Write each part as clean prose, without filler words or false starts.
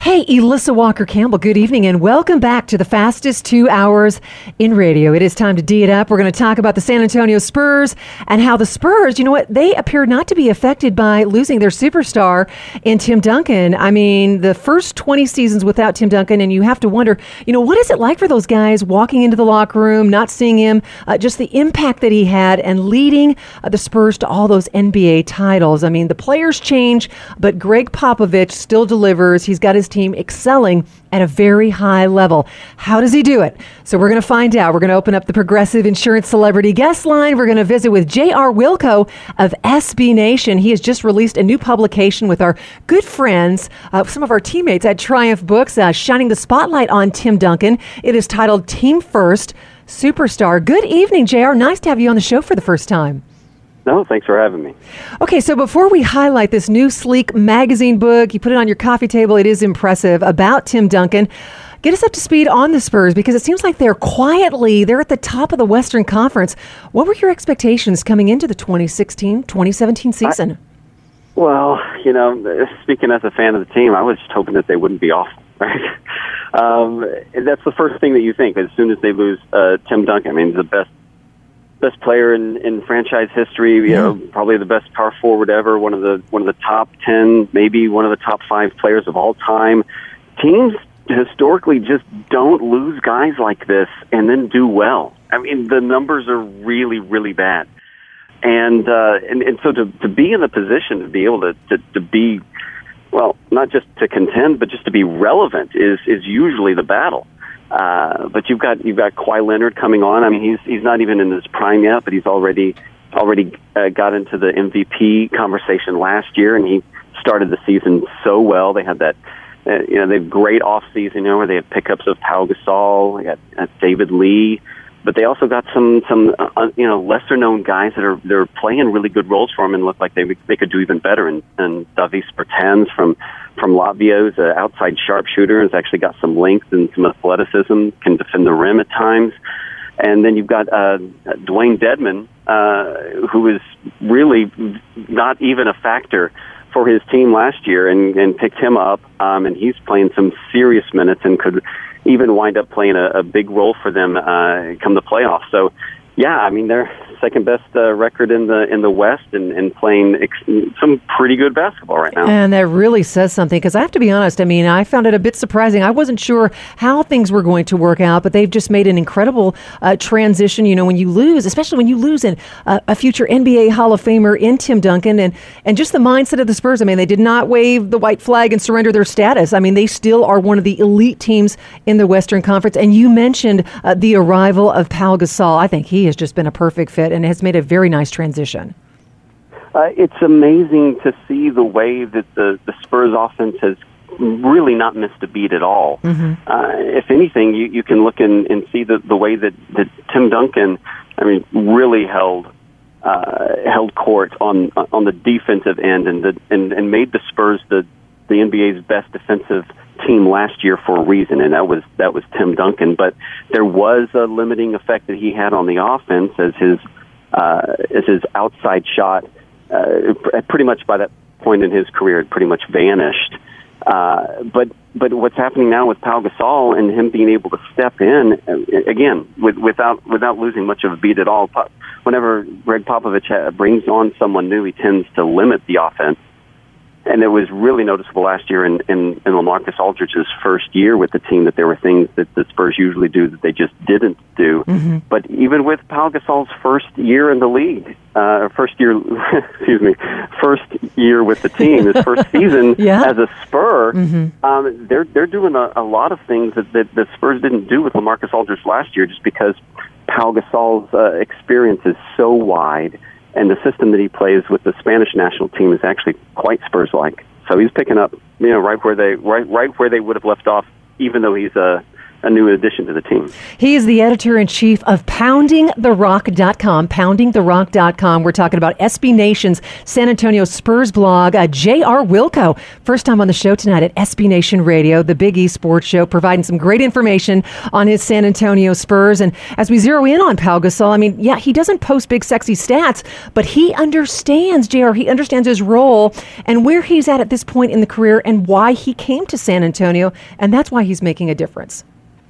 Hey, Elissa Walker-Campbell, good evening and welcome back to the fastest 2 hours in radio. It is time to D it up. We're going to talk about the San Antonio Spurs and how the Spurs, you know what, they appear not to be affected by losing their superstar in Tim Duncan. I mean, the first 20 seasons without Tim Duncan, and you have to wonder, you know, what is it like for those guys walking into the locker room, not seeing him, just the impact that he had and leading the Spurs to all those NBA titles. I mean, the players change, but Greg Popovich still delivers. He's got his team excelling at a very high level. How does he do it? So we're going to find out. We're going to open up the Progressive Insurance Celebrity Guest Line. We're going to visit with J.R. Wilco of SB Nation. He has just released a new publication with our good friends, some of our teammates at Triumph Books, shining the spotlight on Tim Duncan. It is titled Team First Superstar. Good evening, J.R. Nice to have you on the show for the first time. No, thanks for having me. Okay, so before we highlight this new sleek magazine book, you put it on your coffee table, it is impressive, about Tim Duncan. Get us up to speed on the Spurs, because it seems like they're at the top of the Western Conference. What were your expectations coming into the 2016-2017 season? Well, you know, speaking as a fan of the team, I was just hoping that they wouldn't be awful, right? That's the first thing that you think as soon as they lose Tim Duncan. I mean, the best player in franchise history, you know, probably the best power forward ever, one of the top 10, maybe one of the top 5 players of all time. Teams historically just don't lose guys like this and then do well. I mean, the numbers are really, really bad. And so to be in the position to be able to be, well, not just to contend, but just to be relevant is usually the battle. But you've got Kawhi Leonard coming on. I mean, he's not even in his prime yet, but he's already got into the MVP conversation last year, and he started the season so well. They had that, they had great off season, where they had pickups of Pau Gasol, they got David Lee, but they also got some lesser known guys that they're playing really good roles for them and look like they could do even better. And Davis Bertans from Latvia is an outside sharpshooter, has actually got some length and some athleticism, can defend the rim at times. And then you've got Dwayne Dedmon, who is really not even a factor for his team last year, and picked him up, and he's playing some serious minutes and could even wind up playing a big role for them come the playoffs. So, yeah, I mean, they're second best record in the West and playing some pretty good basketball right now. And that really says something, because I have to be honest, I mean, I found it a bit surprising. I wasn't sure how things were going to work out, but they've just made an incredible transition. You know, when you lose, especially when you lose a future NBA Hall of Famer in Tim Duncan, and just the mindset of the Spurs. I mean, they did not wave the white flag and surrender their status. I mean, they still are one of the elite teams in the Western Conference. And you mentioned the arrival of Pau Gasol. I think he has just been a perfect fit and has made a very nice transition. It's amazing to see the way that the Spurs offense has really not missed a beat at all. Mm-hmm. If anything, you can look and see the way that Tim Duncan, I mean, really held court on the defensive end and made the Spurs the NBA's best defensive team last year for a reason, and that was Tim Duncan. But there was a limiting effect that he had on the offense as his outside shot, pretty much by that point in his career, had pretty much vanished. But what's happening now with Pau Gasol and him being able to step in again without losing much of a beat at all. Whenever Greg Popovich brings on someone new, he tends to limit the offense. And it was really noticeable last year in LaMarcus Aldridge's first year with the team that there were things that the Spurs usually do that they just didn't do. Mm-hmm. But even with Pau Gasol's first year in the league, first year with the team, his first season as a Spur, mm-hmm. They're doing a lot of things that the Spurs didn't do with LaMarcus Aldridge last year, just because Pau Gasol's experience is so wide. And the system that he plays with the Spanish national team is actually quite Spurs-like. So he's picking up, right where they would have left off, even though he's a a new addition to the team. He is the editor-in-chief of PoundingTheRock.com. PoundingTheRock.com. We're talking about SB Nation's San Antonio Spurs blog. J.R. Wilco, first time on the show tonight at SB Nation Radio, the Big E Sports Show, providing some great information on his San Antonio Spurs. And as we zero in on Pau Gasol, I mean, yeah, he doesn't post big, sexy stats, but he understands, J.R., he understands his role and where he's at this point in the career and why he came to San Antonio, and that's why he's making a difference.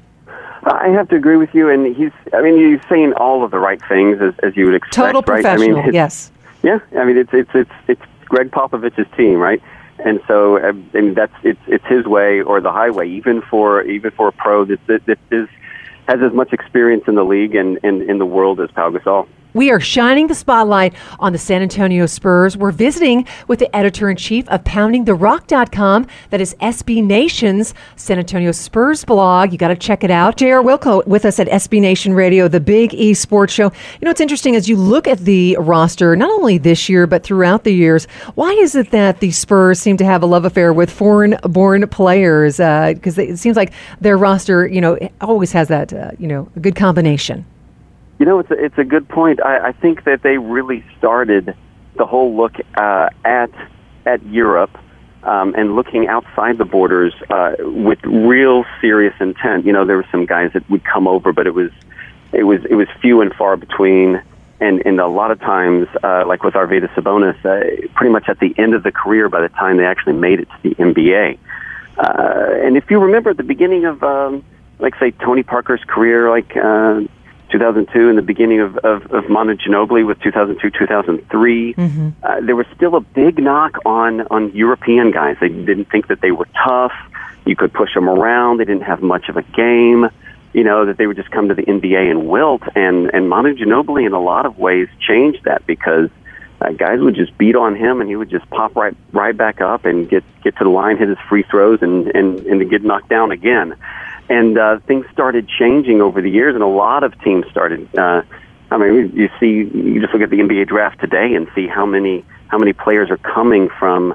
I have to agree with you, and he's saying all of the right things as you would expect. Total professional, right? yes. Yeah, I mean it's Greg Popovich's team, right? And so it's his way or the highway, even for a pro that has as much experience in the league and in the world as Pau Gasol. We are shining the spotlight on the San Antonio Spurs. We're visiting with the editor-in-chief of PoundingTheRock.com. That is SB Nation's San Antonio Spurs blog. You got to check it out. J.R. Wilco with us at SB Nation Radio, the Big E Sports Show. You know, it's interesting as you look at the roster, not only this year, but throughout the years, why is it that the Spurs seem to have a love affair with foreign-born players? Because it seems like their roster, you know, always has that, a good combination. You know, it's a good point. I think that they really started the whole look at Europe and looking outside the borders with real serious intent. You know, there were some guys that would come over, but it was few and far between. And a lot of times, like with Arvydas Sabonis, pretty much at the end of the career by the time they actually made it to the NBA. And if you remember at the beginning of, say, Tony Parker's career, 2002 and the beginning of Manu Ginobili with 2002, 2003, there was still a big knock on European guys. They didn't think that they were tough. You could push them around. They didn't have much of a game, that they would just come to the NBA and wilt. And Manu Ginobili in a lot of ways changed that because guys would just beat on him and he would just pop right back up and get to the line, hit his free throws, and get knocked down again. And things started changing over the years, and a lot of teams started. You just look at the NBA draft today and see how many players are coming from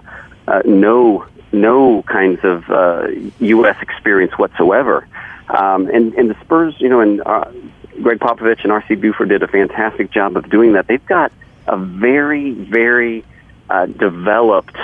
no kinds of U.S. experience whatsoever. And the Spurs, and Greg Popovich and R.C. Buford did a fantastic job of doing that. They've got a very, very developed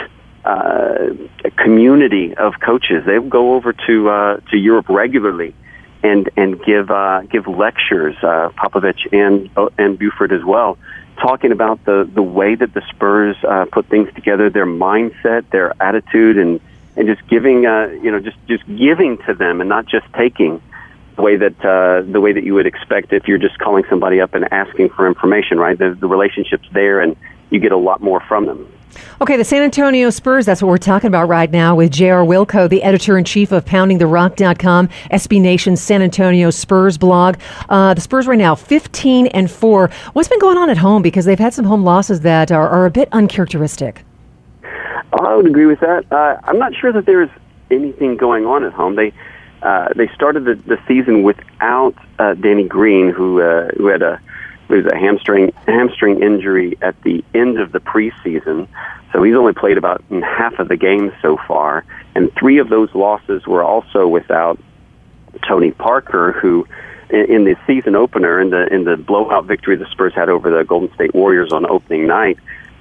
a community of coaches. They go over to Europe regularly and give lectures, Popovich and Buford as well, talking about the way that the Spurs put things together, their mindset, their attitude, and just giving just giving to them and not just taking the way that you would expect if you're just calling somebody up and asking for information. Right, the relationship's there, and you get a lot more from them. Okay, the San Antonio Spurs, that's what we're talking about right now with J.R. Wilco, the editor-in-chief of PoundingTheRock.com, SB Nation's San Antonio Spurs blog. The Spurs right now, 15-4. What's been going on at home? Because they've had some home losses that are a bit uncharacteristic. I would agree with that. I'm not sure that there's anything going on at home. They started the season without Danny Green, who had a hamstring injury at the end of the preseason. So he's only played about half of the games so far. And 3 of those losses were also without Tony Parker, who in the season opener, in the blowout victory the Spurs had over the Golden State Warriors on opening night,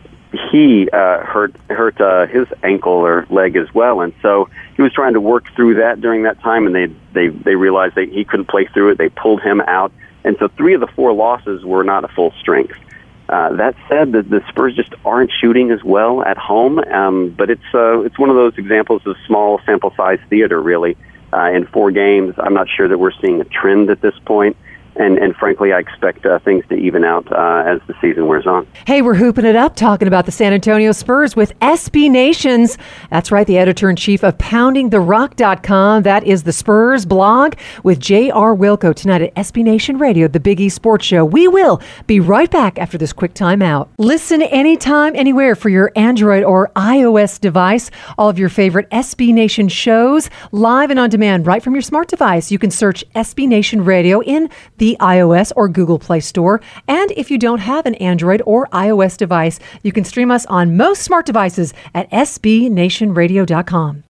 he hurt his ankle or leg as well. And so he was trying to work through that during that time, and they realized that he couldn't play through it. They pulled him out. And so 3 of the 4 losses were not a full strength. That said, the Spurs just aren't shooting as well at home, but it's one of those examples of small sample size theater, really. In 4 games, I'm not sure that we're seeing a trend at this point. And frankly, I expect things to even out as the season wears on. Hey, we're hooping it up, talking about the San Antonio Spurs with SB Nations. That's right, the editor-in-chief of PoundingTheRock.com. That is the Spurs blog with J.R. Wilco tonight at SB Nation Radio, the Big E Sports Show. We will be right back after this quick time out. Listen anytime, anywhere for your Android or iOS device. All of your favorite SB Nation shows, live and on demand, right from your smart device. You can search SB Nation Radio in the iOS or Google Play Store. And if you don't have an Android or iOS device, you can stream us on most smart devices at sbnationradio.com.